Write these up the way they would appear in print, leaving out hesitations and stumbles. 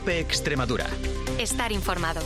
COPE Extremadura. Estar informado.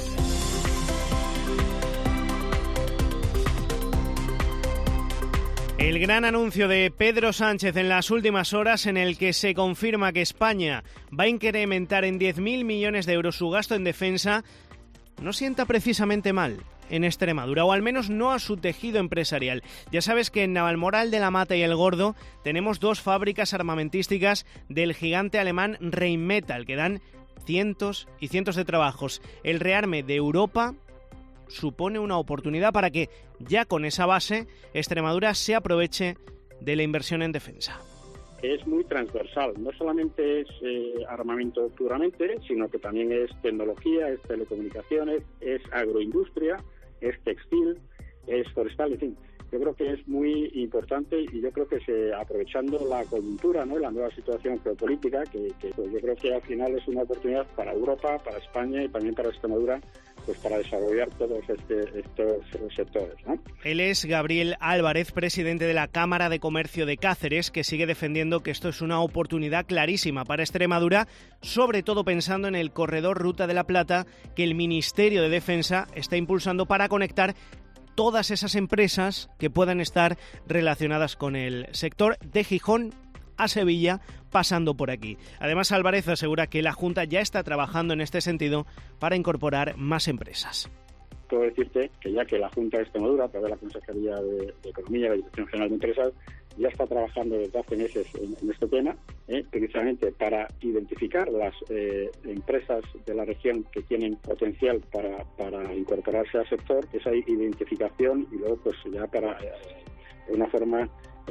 El gran anuncio de Pedro Sánchez en las últimas horas, en el que se confirma que España va a incrementar en 10.000 millones de euros su gasto en defensa, no sienta precisamente mal en Extremadura, o al menos no a su tejido empresarial. Ya sabes que en Navalmoral de la Mata y El Gordo tenemos 2 fábricas armamentísticas del gigante alemán Rheinmetall, que dan cientos y cientos de trabajos. El rearme de Europa supone una oportunidad para que, ya con esa base, Extremadura se aproveche de la inversión en defensa. Es muy transversal, no solamente es armamento puramente, sino que también es tecnología, es telecomunicaciones, es agroindustria, es textil, es forestal, en fin. Yo creo que es muy importante y yo creo que aprovechando la coyuntura, ¿no?, la nueva situación geopolítica, que pues yo creo que al final es una oportunidad para Europa, para España y también para Extremadura, pues para desarrollar todos estos sectores, ¿no? Él es Gabriel Álvarez, presidente de la Cámara de Comercio de Cáceres, que sigue defendiendo que esto es una oportunidad clarísima para Extremadura, sobre todo pensando en el corredor Ruta de la Plata que el Ministerio de Defensa está impulsando para conectar todas esas empresas que puedan estar relacionadas con el sector, de Gijón a Sevilla, pasando por aquí. Además, Álvarez asegura que la Junta ya está trabajando en este sentido para incorporar más empresas. Puedo decirte que ya que la Junta de Extremadura, a través de la Consejería de Economía y la Dirección General de Empresas, ya está trabajando desde hace meses en este tema, precisamente para identificar las empresas de la región que tienen potencial para incorporarse al sector, esa identificación, y luego pues ya para de una forma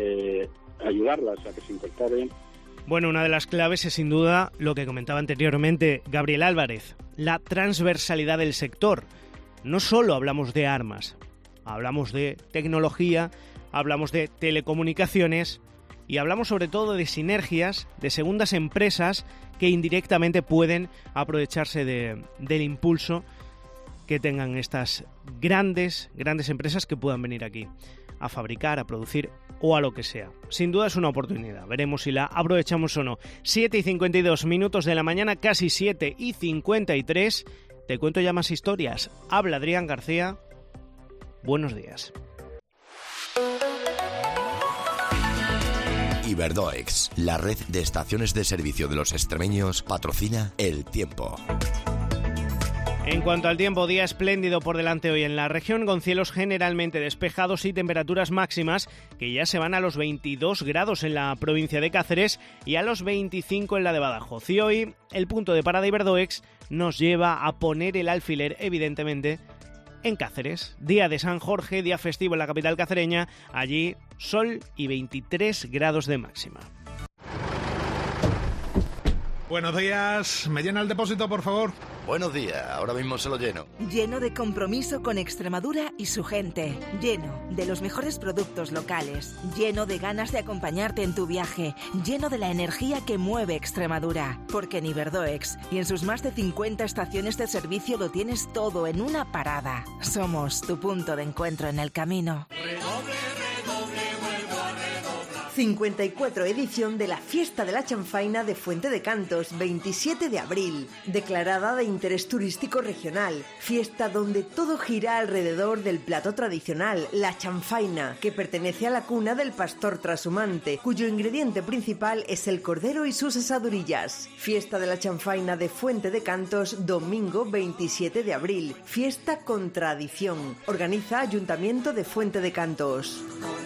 ayudarlas a que se incorporen. Bueno, una de las claves es sin duda lo que comentaba anteriormente Gabriel Álvarez, la transversalidad del sector. No solo hablamos de armas, hablamos de tecnología, hablamos de telecomunicaciones y hablamos sobre todo de sinergias, de segundas empresas que indirectamente pueden aprovecharse del impulso que tengan estas grandes empresas que puedan venir aquí a fabricar, a producir o a lo que sea. Sin duda es una oportunidad, veremos si la aprovechamos o no. 7:52 de la mañana, casi 7:53. Te cuento ya más historias. Habla Adrián García. Buenos días. Iberdoex, la red de estaciones de servicio de los extremeños, patrocina El Tiempo. En cuanto al tiempo, día espléndido por delante hoy en la región, con cielos generalmente despejados y temperaturas máximas que ya se van a los 22 grados en la provincia de Cáceres y a los 25 en la de Badajoz. Y hoy el punto de parada Iberdoex nos lleva a poner el alfiler, evidentemente, en Cáceres. Día de San Jorge, día festivo en la capital cacereña, allí sol y 23 grados de máxima. Buenos días, ¿me llena el depósito, por favor? Buenos días, ahora mismo se lo lleno. Lleno de compromiso con Extremadura y su gente. Lleno de los mejores productos locales. Lleno de ganas de acompañarte en tu viaje. Lleno de la energía que mueve Extremadura. Porque en Iberdoex y en sus más de 50 estaciones de servicio lo tienes todo en una parada. Somos tu punto de encuentro en el camino. 54 edición de la Fiesta de la Chanfaina de Fuente de Cantos, 27 de abril. Declarada de interés turístico regional. Fiesta donde todo gira alrededor del plato tradicional, la chanfaina, que pertenece a la cuna del pastor trashumante, cuyo ingrediente principal es el cordero y sus asadurillas. Fiesta de la Chanfaina de Fuente de Cantos, domingo 27 de abril. Fiesta con tradición. Organiza Ayuntamiento de Fuente de Cantos.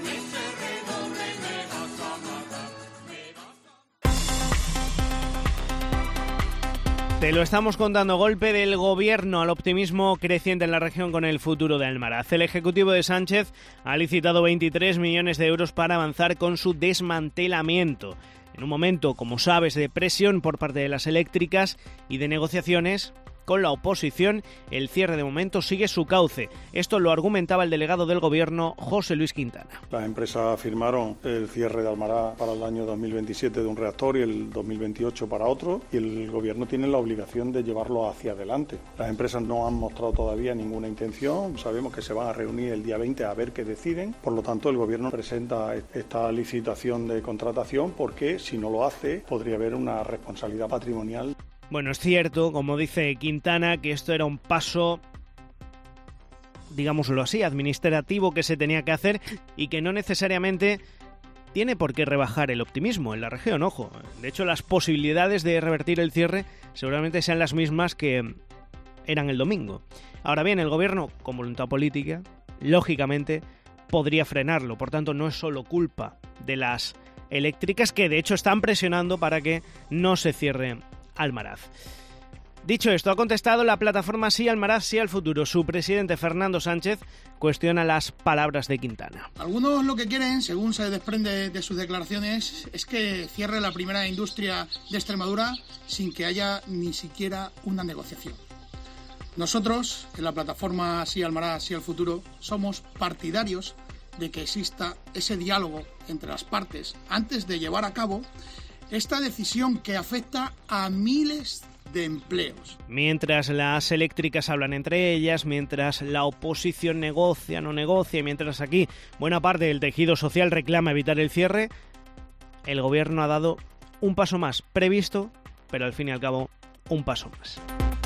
Te lo estamos contando, golpe del gobierno al optimismo creciente en la región con el futuro de Almaraz. El Ejecutivo de Sánchez ha licitado 23 millones de euros para avanzar con su desmantelamiento. En un momento, como sabes, de presión por parte de las eléctricas y de negociaciones con la oposición, el cierre de momento sigue su cauce. Esto lo argumentaba el delegado del Gobierno, José Luis Quintana. Las empresas firmaron el cierre de Almaraz para el año 2027 de un reactor y el 2028 para otro, y el Gobierno tiene la obligación de llevarlo hacia adelante. Las empresas no han mostrado todavía ninguna intención, sabemos que se van a reunir el día 20 a ver qué deciden, por lo tanto el Gobierno presenta esta licitación de contratación porque si no lo hace podría haber una responsabilidad patrimonial. Bueno, es cierto, como dice Quintana, que esto era un paso, digámoslo así, administrativo que se tenía que hacer y que no necesariamente tiene por qué rebajar el optimismo en la región, ojo. De hecho, las posibilidades de revertir el cierre seguramente sean las mismas que eran el domingo. Ahora bien, el gobierno, con voluntad política, lógicamente podría frenarlo. Por tanto, no es solo culpa de las eléctricas, que de hecho están presionando para que no se cierre Almaraz. Dicho esto, ha contestado la plataforma Sí Almaraz, Sí al Futuro. Su presidente, Fernando Sánchez, cuestiona las palabras de Quintana. Algunos lo que quieren, según se desprende de sus declaraciones, es que cierre la primera industria de Extremadura sin que haya ni siquiera una negociación. Nosotros, en la plataforma Sí Almaraz, Sí al Futuro, somos partidarios de que exista ese diálogo entre las partes antes de llevar a cabo esta decisión que afecta a miles de empleos. Mientras las eléctricas hablan entre ellas, mientras la oposición negocia, no negocia, mientras aquí buena parte del tejido social reclama evitar el cierre, el gobierno ha dado un paso más previsto, pero al fin y al cabo un paso más.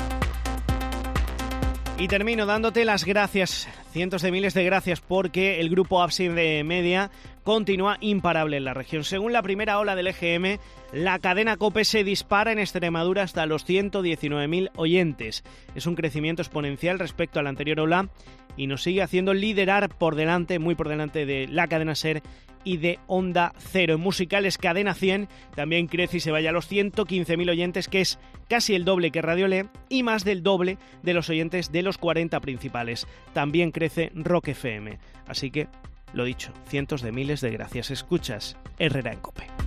Y termino dándote las gracias, cientos de miles de gracias, porque el grupo Abside Media continúa imparable en la región. Según la primera ola del EGM, la cadena COPE se dispara en Extremadura hasta los 119.000 oyentes. Es un crecimiento exponencial respecto a la anterior ola y nos sigue haciendo liderar por delante, muy por delante de la cadena SER y de Onda Cero. En musicales, Cadena 100 también crece y se vaya a los 115.000 oyentes, que es casi el doble que Radio Le y más del doble de los oyentes de los 40 principales. También crece Rock FM. Así que, lo dicho, cientos de miles de gracias. Escuchas Herrera en COPE.